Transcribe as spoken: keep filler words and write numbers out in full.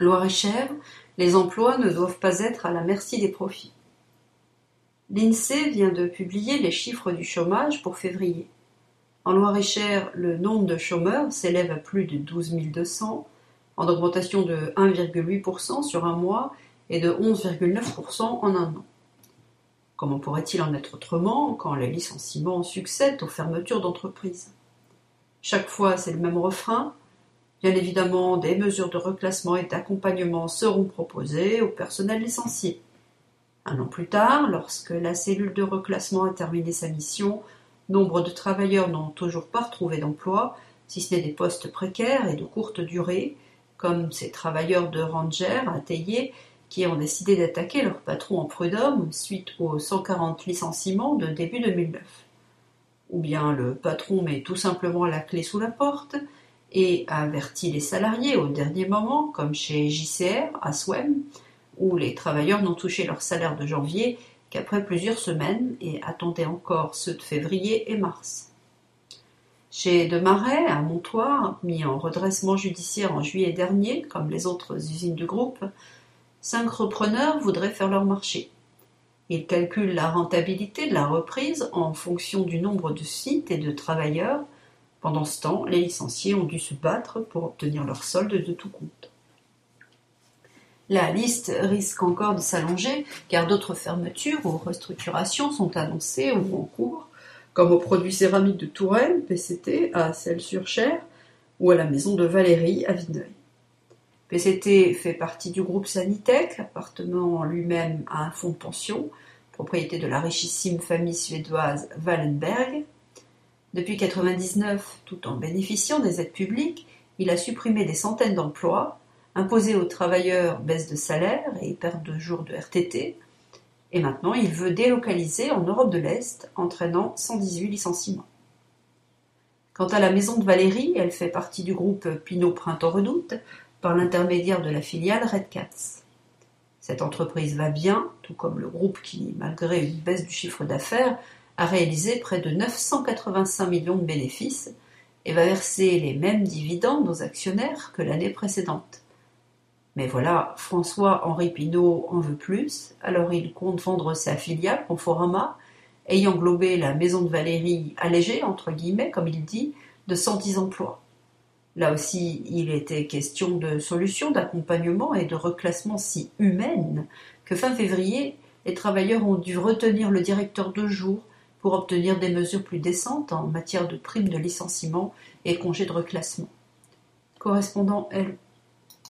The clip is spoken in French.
Loir-et-Cher, les emplois ne doivent pas être à la merci des profits. L'INSEE vient de publier les chiffres du chômage pour février. En Loir-et-Cher, le nombre de chômeurs s'élève à plus de douze mille deux cents, en augmentation de un virgule huit pour cent sur un mois et de onze virgule neuf pour cent en un an. Comment pourrait-il en être autrement quand les licenciements succèdent aux fermetures d'entreprises? Chaque fois, c'est le même refrain. Bien évidemment, des mesures de reclassement et d'accompagnement seront proposées au personnel licencié. Un an plus tard, lorsque la cellule de reclassement a terminé sa mission, nombre de travailleurs n'ont toujours pas retrouvé d'emploi, si ce n'est des postes précaires et de courte durée, comme ces travailleurs de Ranger à Théier qui ont décidé d'attaquer leur patron en prud'homme suite aux cent quarante licenciements de début deux mille neuf. Ou bien le patron met tout simplement la clé sous la porte et avertit les salariés au dernier moment, comme chez J C R à Swem, où les travailleurs n'ont touché leur salaire de janvier qu'après plusieurs semaines et attendaient encore ceux de février et mars. Chez Demarais, à Montoire, mis en redressement judiciaire en juillet dernier, comme les autres usines du groupe, cinq repreneurs voudraient faire leur marché. Ils calculent la rentabilité de la reprise en fonction du nombre de sites et de travailleurs. Pendant ce temps, les licenciés ont dû se battre pour obtenir leur solde de tout compte. La liste risque encore de s'allonger car d'autres fermetures ou restructurations sont annoncées ou en cours, comme au produit céramique de Touraine, P C T, à Celles-sur-Cher, ou à la maison de Valérie à Vineuil. P C T fait partie du groupe Sanitec, appartenant lui-même à un fonds de pension, propriété de la richissime famille suédoise Wallenberg. Depuis mille neuf cent quatre-vingt-dix-neuf, tout en bénéficiant des aides publiques, il a supprimé des centaines d'emplois, imposé aux travailleurs baisse de salaire et perte de jours de R T T, et maintenant il veut délocaliser en Europe de l'Est, entraînant cent dix-huit licenciements. Quant à la maison de Valérie, elle fait partie du groupe Pinot Printemps Redoute, par l'intermédiaire de la filiale Red Cats. Cette entreprise va bien, tout comme le groupe qui, malgré une baisse du chiffre d'affaires, a réalisé près de neuf cent quatre-vingt-cinq millions de bénéfices et va verser les mêmes dividendes aux actionnaires que l'année précédente. Mais voilà, François-Henri Pinault en veut plus, alors il compte vendre sa filiale Conforama, ayant globé la maison de Valérie allégée, entre guillemets, comme il dit, de cent dix emplois. Là aussi, il était question de solutions d'accompagnement et de reclassement si humaines que fin février, les travailleurs ont dû retenir le directeur de jour pour obtenir des mesures plus décentes en matière de primes de licenciement et congés de reclassement. Correspondant L.